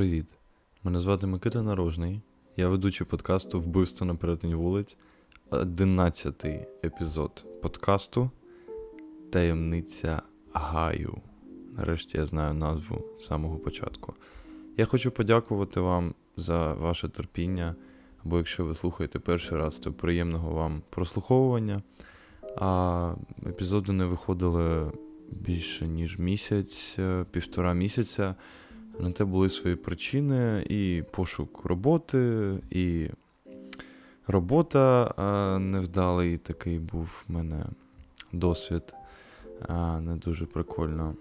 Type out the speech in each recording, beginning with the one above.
привіт! Мене звати Микита Нарожний. Я ведучий подкасту «Вбивство на перетині вулиць», 11-й епізод подкасту «Таємниця Гаю». Нарешті я знаю назву з самого початку. Я хочу подякувати вам за ваше терпіння, або якщо ви слухаєте перший раз, то приємного вам прослуховування. Епізоди не виходили більше ніж місяць, півтора місяця. На те були свої причини, і пошук роботи, і робота невдалий такий був в мене досвід, не дуже прикольно.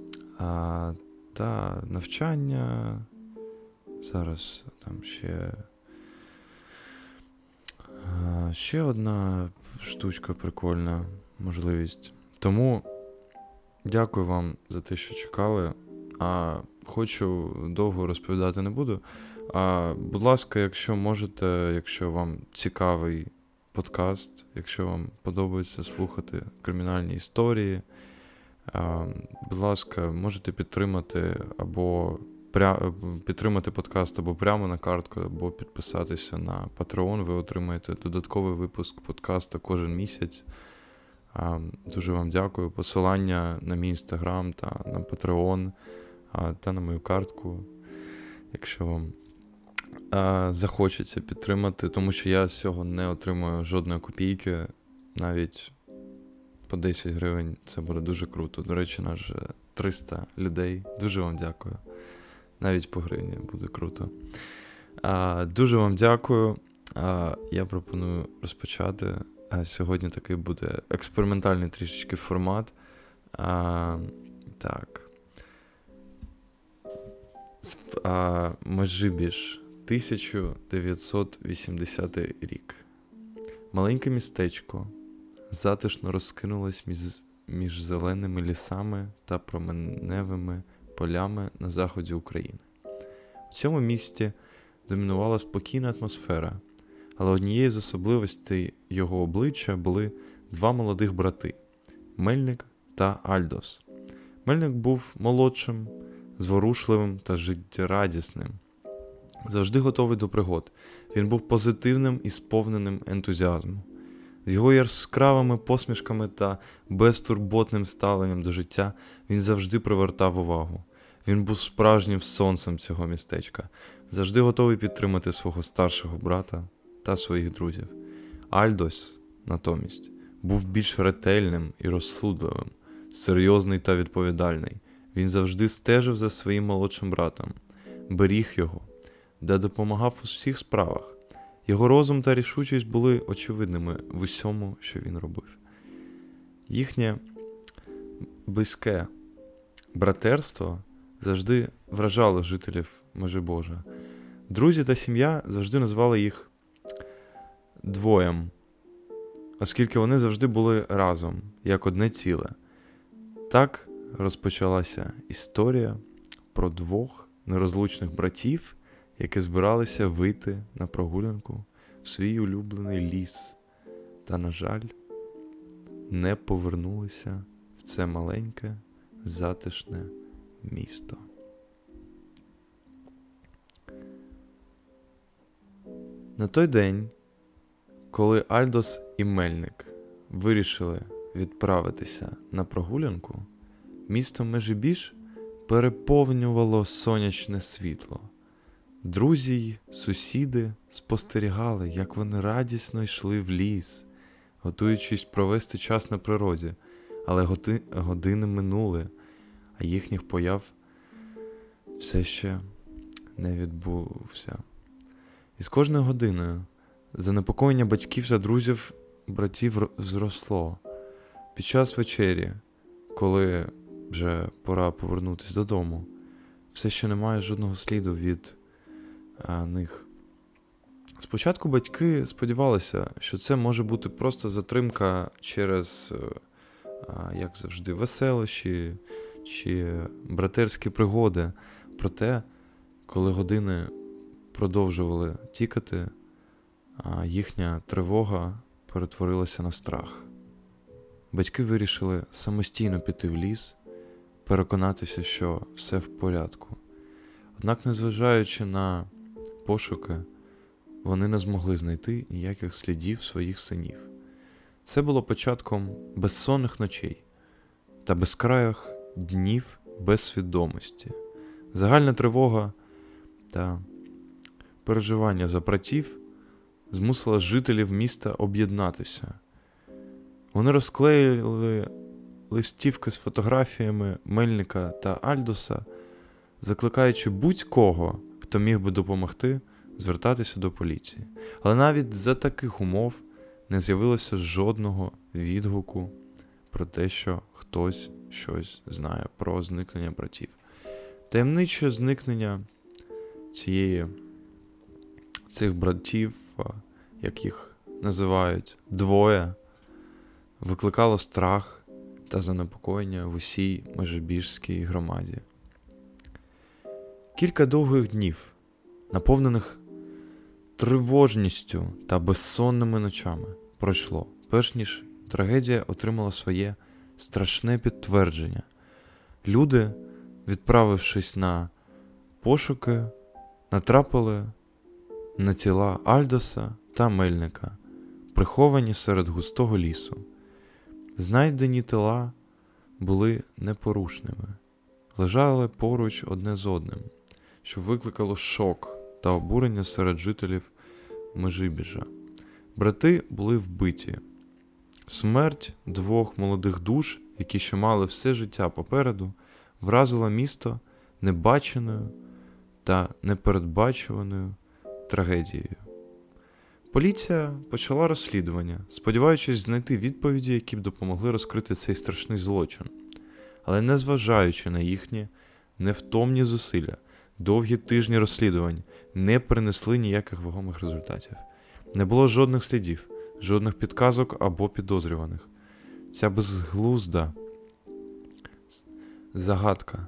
Та навчання, зараз там ще одна штучка прикольна, можливість. Тому дякую вам за те, що чекали. Хочу довго розповідати не буду. Будь ласка, якщо можете, якщо вам цікавий подкаст, якщо вам подобається слухати кримінальні історії, будь ласка, можете підтримати подкаст або прямо на картку, або підписатися на Patreon. Ви отримаєте додатковий випуск подкасту кожен місяць. Дуже вам дякую. Посилання на мій Instagram та на Patreon та на мою картку, якщо вам захочеться підтримати, тому що я з цього не отримую жодної копійки, навіть по 10 гривень, це буде дуже круто. До речі, нас вже 300 людей, дуже вам дякую. Навіть по гривні буде круто. Дуже вам дякую. Я пропоную розпочати. Сьогодні такий буде експериментальний трішечки формат. Так. Межибіж, 1980 рік. Маленьке містечко затишно розкинулось між зеленими лісами та променевими полями на заході України. У цьому місті домінувала спокійна атмосфера, але однією з особливостей його обличчя були два молодих брати – Мельник та Альдос. Мельник був молодшим, зворушливим та життєрадісним, завжди готовий до пригод. Він був позитивним і сповненим ентузіазму. З його яскравими посмішками та безтурботним ставленням до життя він завжди привертав увагу. Він був справжнім сонцем цього містечка, завжди готовий підтримати свого старшого брата та своїх друзів. Альдос, натомість, був більш ретельним і розсудливим, серйозний та відповідальний. Він завжди стежив за своїм молодшим братом, беріг його, та допомагав у всіх справах. Його розум та рішучість були очевидними в усьому, що він робив. Їхнє близьке братерство завжди вражало жителів Межибожа. Друзі та сім'я завжди називали їх двоєм, оскільки вони завжди були разом, як одне ціле. Так розпочалася історія про двох нерозлучних братів, які збиралися вийти на прогулянку в свій улюблений ліс, та, на жаль, не повернулися в це маленьке, затишне місто. На той день, коли Альдос і Мельник вирішили відправитися на прогулянку, місто Межибіж переповнювало сонячне світло. Друзі й сусіди спостерігали, як вони радісно йшли в ліс, готуючись провести час на природі, але години минули, а їхніх появ все ще не відбувся. І з кожною годиною занепокоєння батьків та друзів братів зросло. Під час вечері, коли вже пора повернутися додому, все ще немає жодного сліду від них. Спочатку батьки сподівалися, що це може бути просто затримка через, як завжди, веселощі чи братерські пригоди. Проте, коли години продовжували тікати, їхня тривога перетворилася на страх. Батьки вирішили самостійно піти в ліс, переконатися, що все в порядку. Однак, незважаючи на пошуки, вони не змогли знайти ніяких слідів своїх синів. Це було початком безсонних ночей та безкраїх днів без свідомості. Загальна тривога та переживання за братів змусила жителів міста об'єднатися. Вони розклеїли листівки з фотографіями Мельника та Альдоса, закликаючи будь-кого, хто міг би допомогти, звертатися до поліції. Але навіть за таких умов не з'явилося жодного відгуку про те, що хтось щось знає про зникнення братів. Таємниче зникнення цих братів, як їх називають, двоє, викликало страх та занепокоєння в усій Межибіжській громаді. Кілька довгих днів, наповнених тривожністю та безсонними ночами, пройшло, перш ніж трагедія отримала своє страшне підтвердження. Люди, відправившись на пошуки, натрапили на тіла Альдоса та Мельника, приховані серед густого лісу. Знайдені тіла були непорушними, лежали поруч одне з одним, що викликало шок та обурення серед жителів Межибіжа. Брати були вбиті. Смерть двох молодих душ, які ще мали все життя попереду, вразила місто небаченою та непередбачуваною трагедією. Поліція почала розслідування, сподіваючись знайти відповіді, які б допомогли розкрити цей страшний злочин. Але незважаючи на їхні невтомні зусилля, довгі тижні розслідувань не принесли ніяких вагомих результатів. Не було жодних слідів, жодних підказок або підозрюваних. Ця безглузда загадка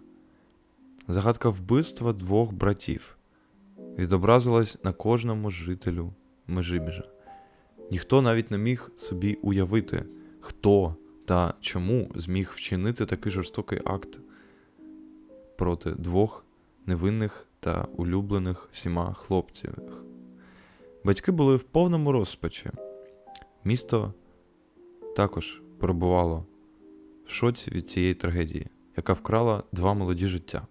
вбивства двох братів відобразилась на кожному жителю Межибіжа. Ніхто навіть не міг собі уявити, хто та чому зміг вчинити такий жорстокий акт проти двох невинних та улюблених всіма хлопців. Батьки були в повному розпачі. Місто також перебувало в шоці від цієї трагедії, яка вкрала два молоді життя.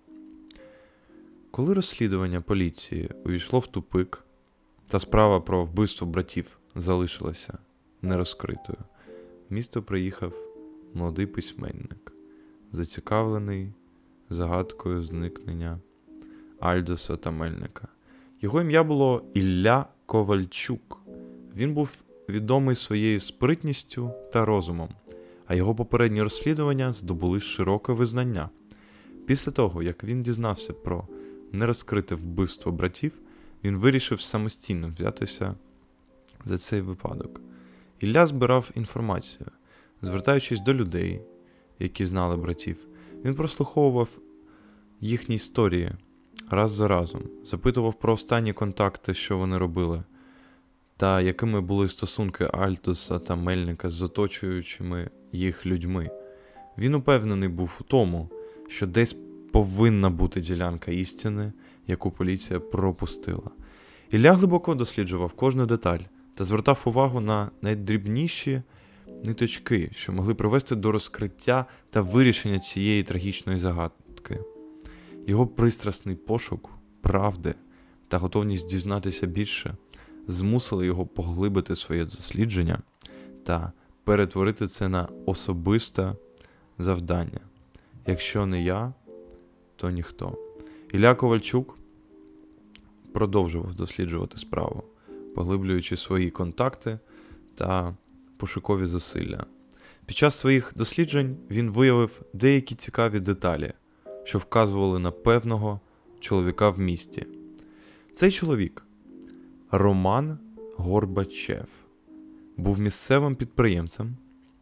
Коли розслідування поліції увійшло в тупик, та справа про вбивство братів залишилася нерозкритою, в місто приїхав молодий письменник, зацікавлений загадкою зникнення Альдоса та Мельника. Його ім'я було Ілля Ковальчук. Він був відомий своєю спритністю та розумом, а його попередні розслідування здобули широке визнання. Після того, як він дізнався про нерозкрите вбивство братів, він вирішив самостійно взятися за цей випадок. Ілля збирав інформацію, звертаючись до людей, які знали братів. Він прослуховував їхні історії раз за разом, запитував про останні контакти, що вони робили, та якими були стосунки Альдоса та Мельника з оточуючими їх людьми. Він упевнений був у тому, що десь повинна бути ділянка істини, яку поліція пропустила. Ілля глибоко досліджував кожну деталь та звертав увагу на найдрібніші ниточки, що могли привести до розкриття та вирішення цієї трагічної загадки. Його пристрасний пошук правди та готовність дізнатися більше змусили його поглибити своє дослідження та перетворити це на особисте завдання. Якщо не я, то ніхто. Ілля Ковальчук продовжував досліджувати справу, поглиблюючи свої контакти та пошукові зусилля. Під час своїх досліджень він виявив деякі цікаві деталі, що вказували на певного чоловіка в місті. Цей чоловік, Роман Горбачев, був місцевим підприємцем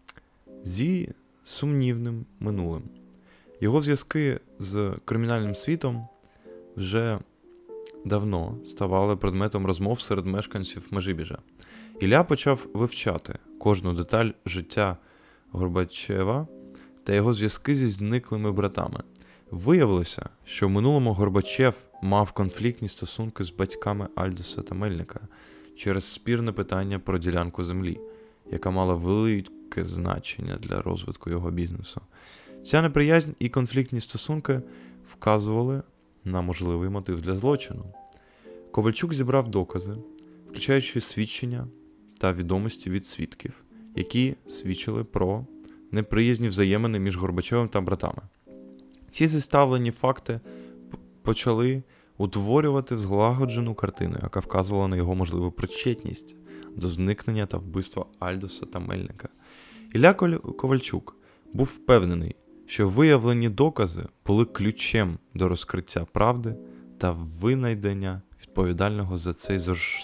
зі сумнівним минулим. Його зв'язки з кримінальним світом вже давно ставали предметом розмов серед мешканців Межибіжа. Ілля почав вивчати кожну деталь життя Горбачева та його зв'язки зі зниклими братами. Виявилося, що в минулому Горбачев мав конфліктні стосунки з батьками Альдоса та Мельника через спірне питання про ділянку землі, яка мала велике значення для розвитку його бізнесу. Ця неприязнь і конфліктні стосунки вказували на можливий мотив для злочину. Ковальчук зібрав докази, включаючи свідчення та відомості від свідків, які свідчили про неприязні взаємини між Горбачевим та братами. Ці зіставлені факти почали утворювати злагоджену картину, яка вказувала на його можливу причетність до зникнення та вбивства Альдоса та Мельника. Ілля Ковальчук був впевнений, що виявлені докази були ключем до розкриття правди та винайдення відповідального за цей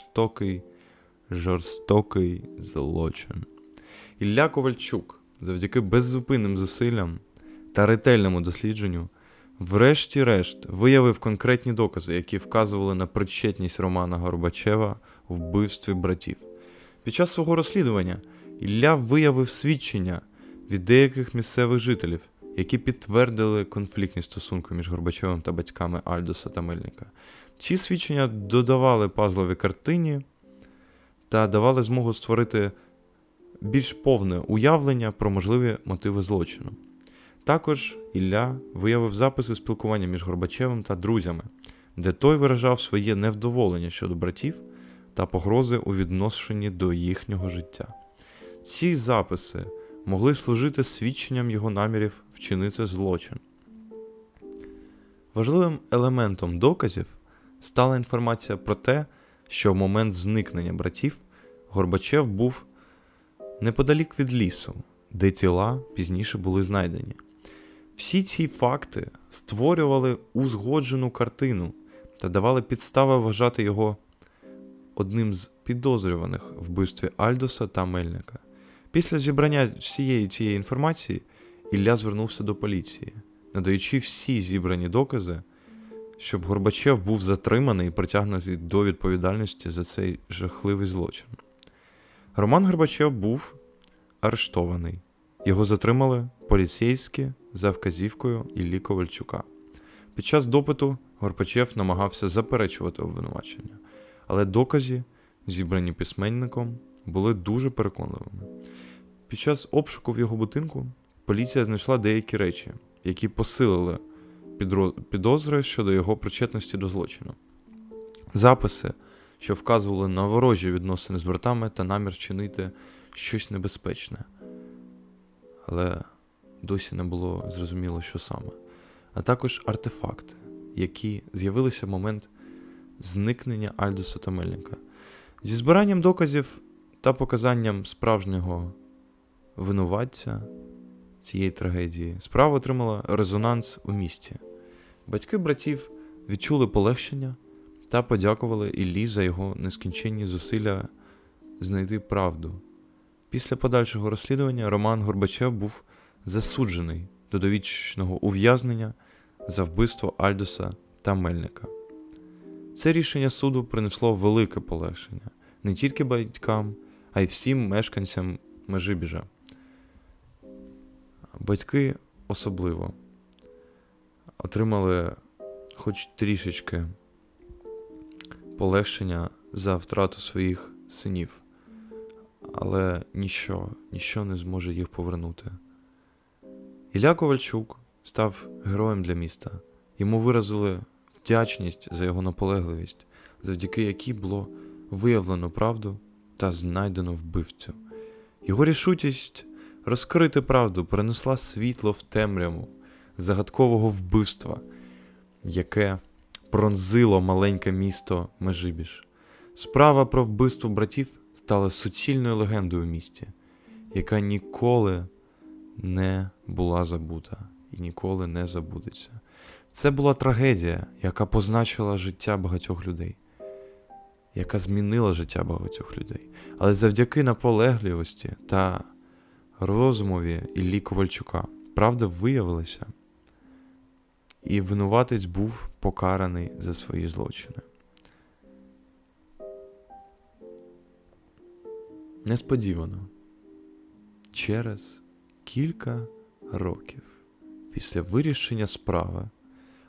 жорстокий злочин. Ілля Ковальчук завдяки беззупинним зусиллям та ретельному дослідженню врешті-решт виявив конкретні докази, які вказували на причетність Романа Горбачева в вбивстві братів. Під час свого розслідування Ілля виявив свідчення від деяких місцевих жителів, які підтвердили конфліктні стосунки між Горбачевим та батьками Альдоса та Мельника. Ці свідчення додавали пазлові картині та давали змогу створити більш повне уявлення про можливі мотиви злочину. Також Ілля виявив записи спілкування між Горбачевим та друзями, де той виражав своє невдоволення щодо братів та погрози у відношенні до їхнього життя. Ці записи могли служити свідченням його намірів вчинити злочин. Важливим елементом доказів стала інформація про те, що в момент зникнення братів Горбачев був неподалік від лісу, де тіла пізніше були знайдені. Всі ці факти створювали узгоджену картину та давали підстави вважати його одним з підозрюваних в вбивстві Альдоса та Мельника. Після зібрання всієї цієї інформації Ілля звернувся до поліції, надаючи всі зібрані докази, щоб Горбачев був затриманий і притягнутий до відповідальності за цей жахливий злочин. Роман Горбачев був арештований. Його затримали поліцейські за вказівкою Іллі Ковальчука. Під час допиту Горбачев намагався заперечувати обвинувачення, але докази, зібрані письменником, були дуже переконливими. Під час обшуку в його будинку поліція знайшла деякі речі, які посилили підозри щодо його причетності до злочину. Записи, що вказували на ворожі відносини з братами та намір чинити щось небезпечне. Але досі не було зрозуміло, що саме. А також артефакти, які з'явилися в момент зникнення Альдоса та Мельника. Зі збиранням доказів та показанням справжнього винуватця цієї трагедії справа отримала резонанс у місті. Батьки братів відчули полегшення та подякували Іллі за його нескінченні зусилля знайти правду. Після подальшого розслідування Роман Горбачев був засуджений до довічного ув'язнення за вбивство Альдоса та Мельника. Це рішення суду принесло велике полегшення не тільки батькам, а й всім мешканцям Межибіжа. Батьки особливо отримали хоч трішечки полегшення за втрату своїх синів, але ніщо не зможе їх повернути. Ілля Ковальчук став героєм для міста. Йому виразили вдячність за його наполегливість, завдяки якій було виявлено правду та знайдено вбивцю. Його рішучість розкрити правду принесла світло в темряву загадкового вбивства, яке пронзило маленьке місто Межибіж. Справа про вбивство братів стала суцільною легендою в місті, яка ніколи не була забута і ніколи не забудеться. Це була трагедія, яка позначила життя багатьох людей, яка змінила життя багатьох людей. Але завдяки наполегливості та розумові Іллі Ковальчука правда виявилася, і винуватець був покараний за свої злочини. Несподівано, через кілька років після вирішення справи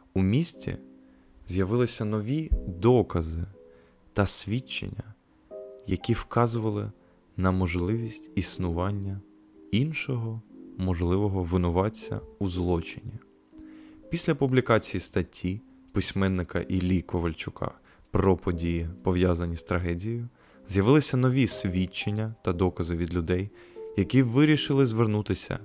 У місті з'явилися нові докази та свідчення, які вказували на можливість існування іншого можливого винуватця у злочині. Після публікації статті письменника Іллі Ковальчука про події, пов'язані з трагедією, з'явилися нові свідчення та докази від людей, які вирішили звернутися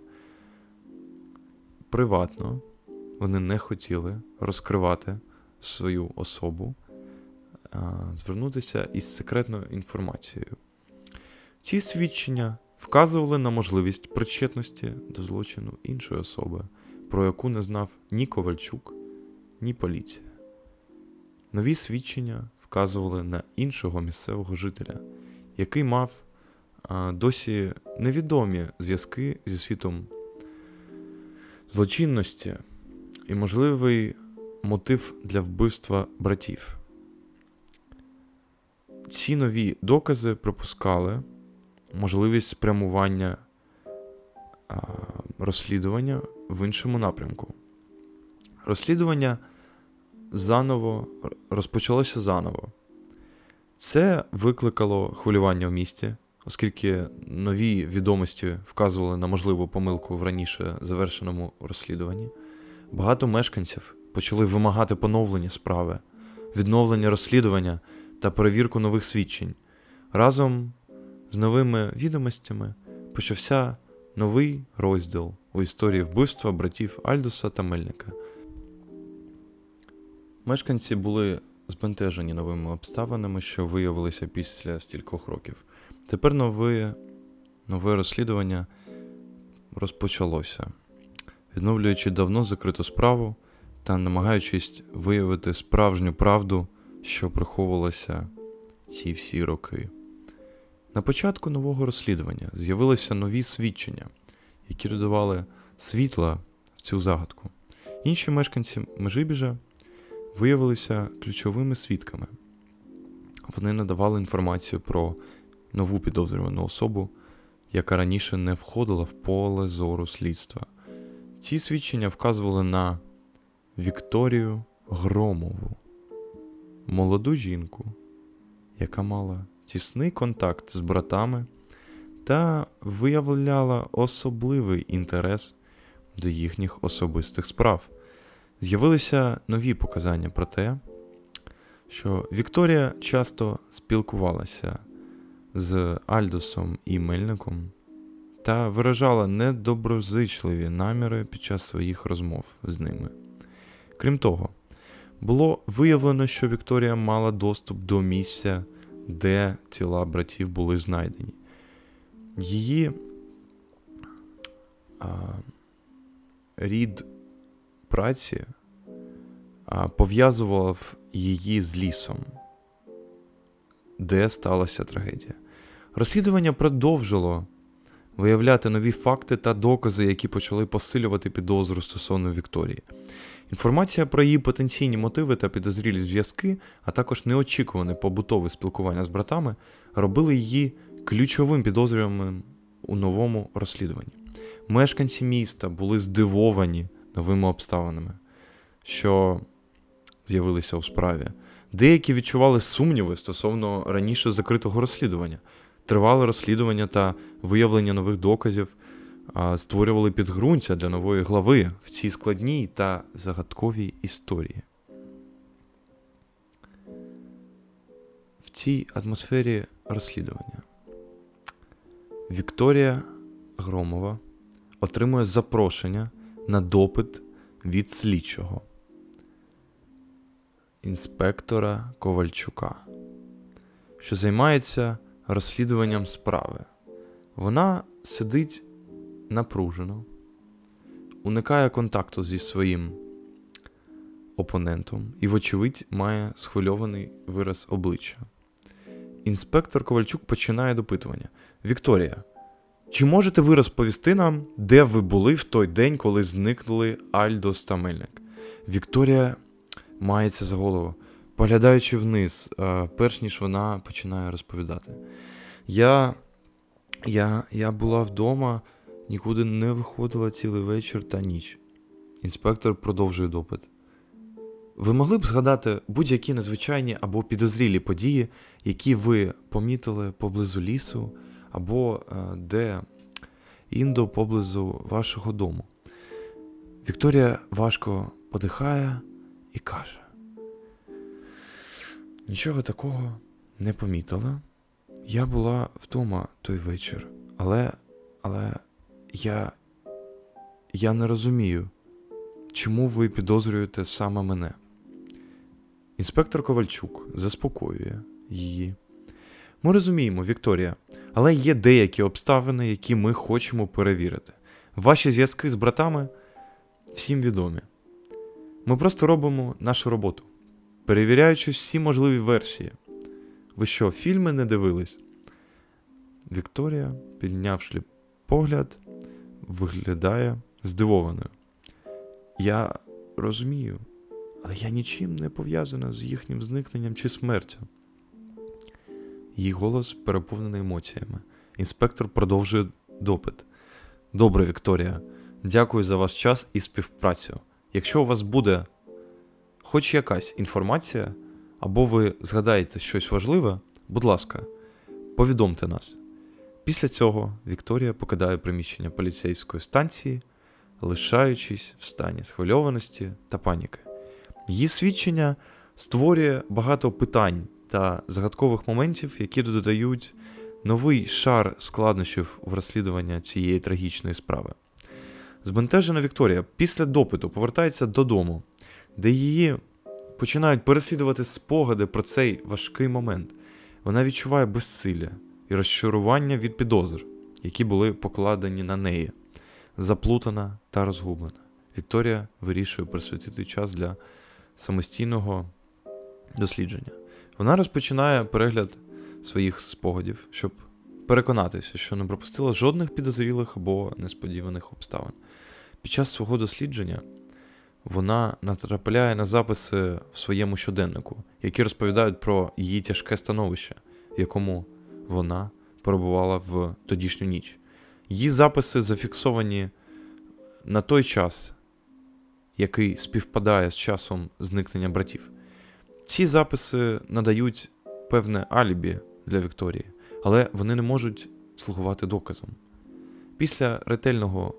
приватно. Вони не хотіли розкривати свою особу, звернутися із секретною інформацією. Ці свідчення вказували на можливість причетності до злочину іншої особи, про яку не знав ні Ковальчук, ні поліція. Нові свідчення вказували на іншого місцевого жителя, який мав досі невідомі зв'язки зі світом злочинності і можливий мотив для вбивства братів. Ці нові докази припускали можливість спрямування розслідування в іншому напрямку. Розслідування розпочалося заново. Це викликало хвилювання в місті, оскільки нові відомості вказували на можливу помилку в раніше завершеному розслідуванні. Багато мешканців почали вимагати поновлення справи, відновлення розслідування та перевірку нових свідчень. Разом з новими відомостями почався новий розділ у історії вбивства братів Альдоса та Мельника. Мешканці були збентежені новими обставинами, що виявилися після стількох років. Тепер нове розслідування розпочалося, відновлюючи давно закриту справу та намагаючись виявити справжню правду, що приховувалася ці всі роки. На початку нового розслідування з'явилися нові свідчення, які додавали світла в цю загадку. Інші мешканці Межибіжа виявилися ключовими свідками. Вони надавали інформацію про нову підозрювану особу, яка раніше не входила в поле зору слідства. Ці свідчення вказували на Вікторію Громову, молоду жінку, яка мала тісний контакт з братами та виявляла особливий інтерес до їхніх особистих справ. З'явилися нові показання про те, що Вікторія часто спілкувалася з Альдосом і Мельником та виражала недоброзичливі наміри під час своїх розмов з ними. Крім того, було виявлено, що Вікторія мала доступ до місця, де тіла братів були знайдені. Її рід праці пов'язував її з лісом, де сталася трагедія. Розслідування продовжило виявляти нові факти та докази, які почали посилювати підозру стосовно Вікторії. Інформація про її потенційні мотиви та підозрілі зв'язки, а також неочікуване побутове спілкування з братами, робили її ключовим підозрюваним у новому розслідуванні. Мешканці міста були здивовані новими обставинами, що з'явилися у справі. Деякі відчували сумніви стосовно раніше закритого розслідування. Тривале розслідування та виявлення нових доказів створювали підґрунтя для нової глави в цій складній та загадковій історії. В цій атмосфері розслідування Вікторія Громова отримує запрошення на допит від слідчого, інспектора Ковальчука, що займається розслідуванням справи. Вона сидить напружено, уникає контакту зі своїм опонентом і, вочевидь, має схвильований вираз обличчя. Інспектор Ковальчук починає допитування. Вікторія, чи можете ви розповісти нам, де ви були в той день, коли зникнули Альдос та Мельник? Вікторія мається за голову, поглядаючи вниз, перш ніж вона починає розповідати. Я була вдома, нікуди не виходила цілий вечір та ніч. Інспектор продовжує допит. Ви могли б згадати будь-які незвичайні або підозрілі події, які ви помітили поблизу лісу, або де-інде поблизу вашого дому? Вікторія важко подихає і каже: нічого такого не помітила. Я була вдома той вечір, але я не розумію, чому ви підозрюєте саме мене. Інспектор Ковальчук заспокоює її. Ми розуміємо, Вікторія, але є деякі обставини, які ми хочемо перевірити. Ваші зв'язки з братами всім відомі. Ми просто робимо нашу роботу, перевіряючи всі можливі версії. Ви що, фільми не дивились? Вікторія, піднявши погляд, виглядає здивованою. Я розумію, але я нічим не пов'язана з їхнім зникненням чи смертю. Її голос переповнений емоціями. Інспектор продовжує допит. Добре, Вікторія, дякую за ваш час і співпрацю. Якщо у вас буде хоч якась інформація, або ви згадаєте щось важливе, будь ласка, повідомте нас. Після цього Вікторія покидає приміщення поліцейської станції, лишаючись в стані схвильованості та паніки. Її свідчення створює багато питань та загадкових моментів, які додають новий шар складнощів в розслідуванні цієї трагічної справи. Збентежена Вікторія після допиту повертається додому, де її починають переслідувати спогади про цей важкий момент. Вона відчуває безсилля і розчарування від підозр, які були покладені на неї. Заплутана та розгублена. Вікторія вирішує присвятити час для самостійного дослідження. Вона розпочинає перегляд своїх спогадів, щоб переконатися, що не пропустила жодних підозрілих або несподіваних обставин. Під час свого дослідження вона натрапляє на записи в своєму щоденнику, які розповідають про її тяжке становище, в якому вона перебувала в тодішню ніч. Її записи зафіксовані на той час, який співпадає з часом зникнення братів. Ці записи надають певне алібі для Вікторії, але вони не можуть слугувати доказом. Після ретельного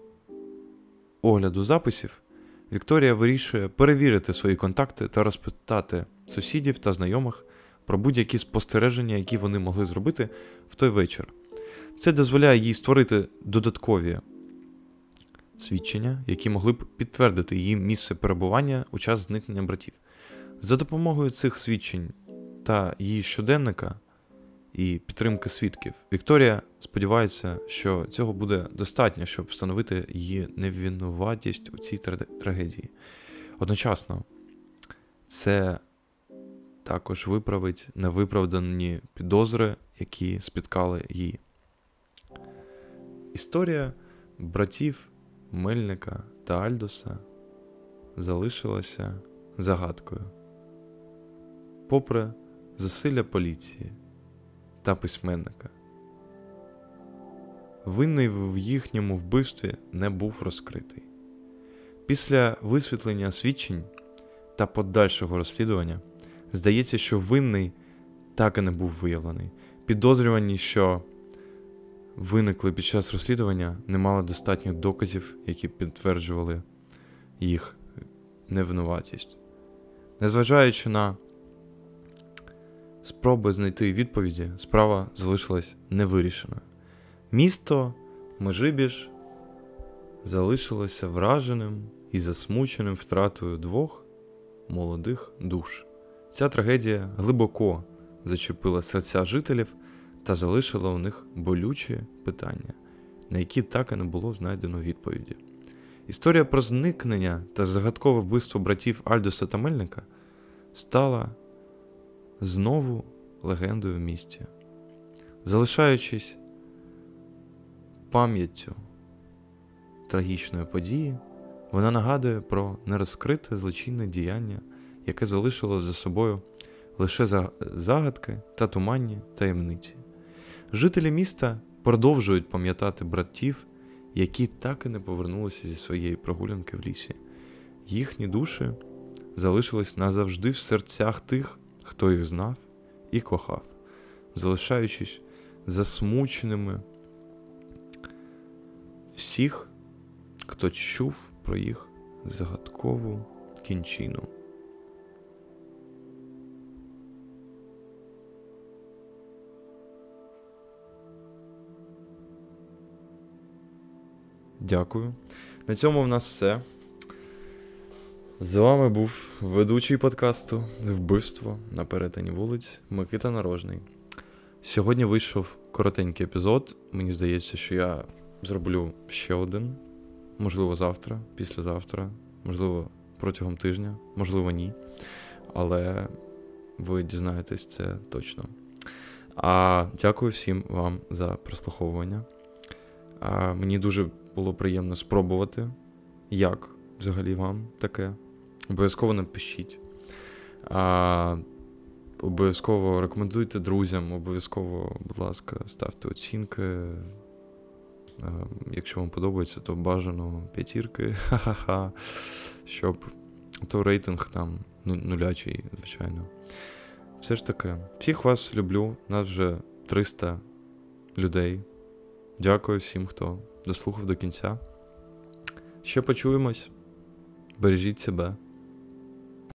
огляду записів Вікторія вирішує перевірити свої контакти та розпитати сусідів та знайомих про будь-які спостереження, які вони могли зробити в той вечір. Це дозволяє їй створити додаткові свідчення, які могли б підтвердити її місце перебування у час зникнення братів. За допомогою цих свідчень та її щоденника і підтримки свідків, Вікторія сподівається, що цього буде достатньо, щоб встановити її невинуватість у цій трагедії. Одночасно, це також виправить невиправдані підозри, які спіткали її. Історія братів Мельника та Альдоса залишилася загадкою. Попри зусилля поліції та письменника, винний в їхньому вбивстві не був розкритий. Після висвітлення свідчень та подальшого розслідування здається, що винний так і не був виявлений. Підозрювані, що виникли під час розслідування, не мали достатньо доказів, які підтверджували їх невинуватість. Незважаючи на спроби знайти відповіді, справа залишилась невирішеною. Місто Межибіж залишилося враженим і засмученим втратою двох молодих душ. Ця трагедія глибоко зачепила серця жителів та залишила у них болючі питання, на які так і не було знайдено відповіді. Історія про зникнення та загадкове вбивство братів Альдоса та Мельника стала знову легендою в місті. Залишаючись пам'яттю трагічної події, вона нагадує про нерозкрите злочинне діяння, яке залишило за собою лише загадки та туманні таємниці. Жителі міста продовжують пам'ятати братів, які так і не повернулися зі своєї прогулянки в лісі. Їхні душі залишились назавжди в серцях тих, хто їх знав і кохав, залишаючись засмученими всіх, хто чув про їх загадкову кінчину. Дякую. На цьому в нас все. З вами був ведучий подкасту «Вбивство на перетині вулиць» Микита Нарожний. Сьогодні вийшов коротенький епізод. Мені здається, що я зроблю ще один. Можливо, завтра, післязавтра, можливо, протягом тижня, можливо, ні. Але ви дізнаєтесь це точно. Дякую всім вам за прослуховування. Мені дуже було приємно спробувати, як взагалі вам таке. Обов'язково напишіть. Обов'язково рекомендуйте друзям, обов'язково, будь ласка, ставте оцінки. Якщо вам подобається, то бажано 5, щоб то рейтинг там нулячий, звичайно. Все ж таки, всіх вас люблю, нас вже 300 людей. Дякую всім, хто дослухав до кінця. Ще почуємось. Бережіть себе.